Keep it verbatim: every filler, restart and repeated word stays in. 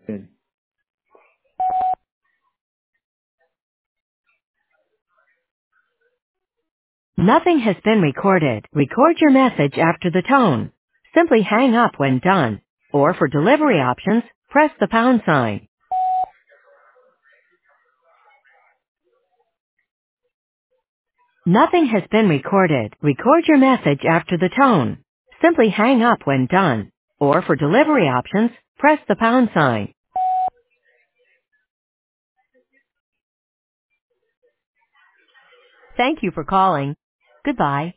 Good. Nothing has been recorded. Record your message after the tone. Simply hang up when done. Or for delivery options, press the pound sign. Nothing has been recorded. Record your message after the tone. Simply hang up when done. Or for delivery options, press the pound sign. Thank you for calling. Goodbye.